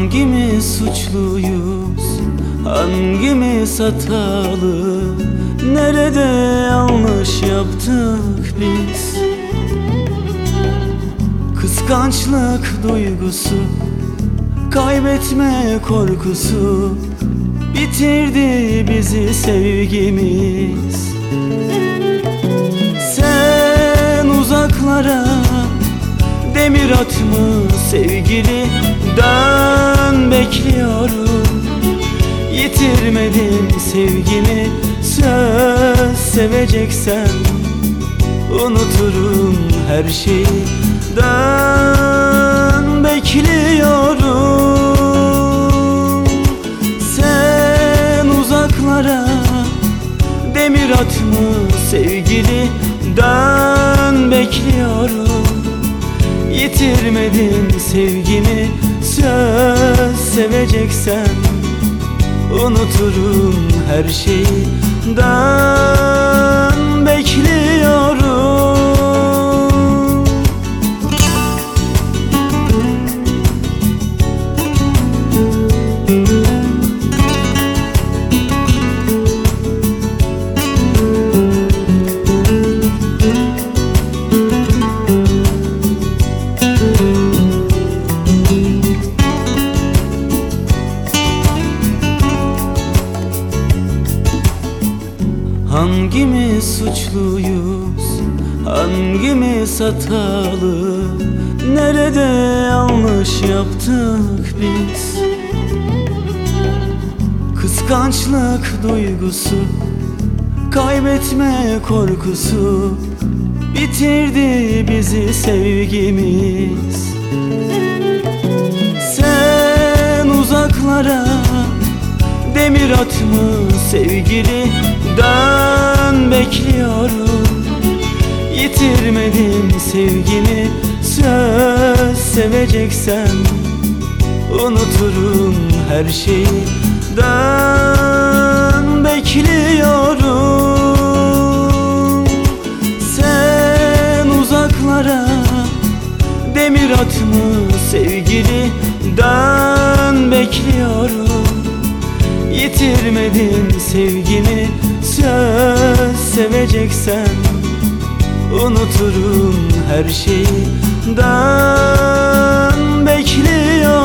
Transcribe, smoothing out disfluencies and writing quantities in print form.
Hangimiz suçluyuz, hangimiz hatalı? Nerede yanlış yaptık biz? Kıskançlık duygusu, kaybetme korkusu bitirdi bizi sevgimiz. Sen uzaklara demir atma sevgili, dön bekliyorum. Yitirmedim sevgimi, söz seveceksen unuturum her şeyi. Dön bekliyorum. Sen uzaklara demir atma sevgili, dön bekliyorum. Yitirmedim sevgimi, söz seveceksen unuturum her şeyi. Dön bekliyorum. Hangimiz suçluyuz, hangimiz hatalı? Nerede yanlış yaptık biz? Kıskançlık duygusu, kaybetme korkusu bitirdi bizi sevgimiz. Sen uzaklara demir atma sevgili, dön bekliyorum. Yitirmedim sevgimi, söz seveceksen unuturum her şeyi. Dön bekliyorum. Sen uzaklara demir atma sevgili, dön bekliyorum. Yitirmedim sevgimi, söz seveceksen unuturum her şeyi. Dön bekliyorum.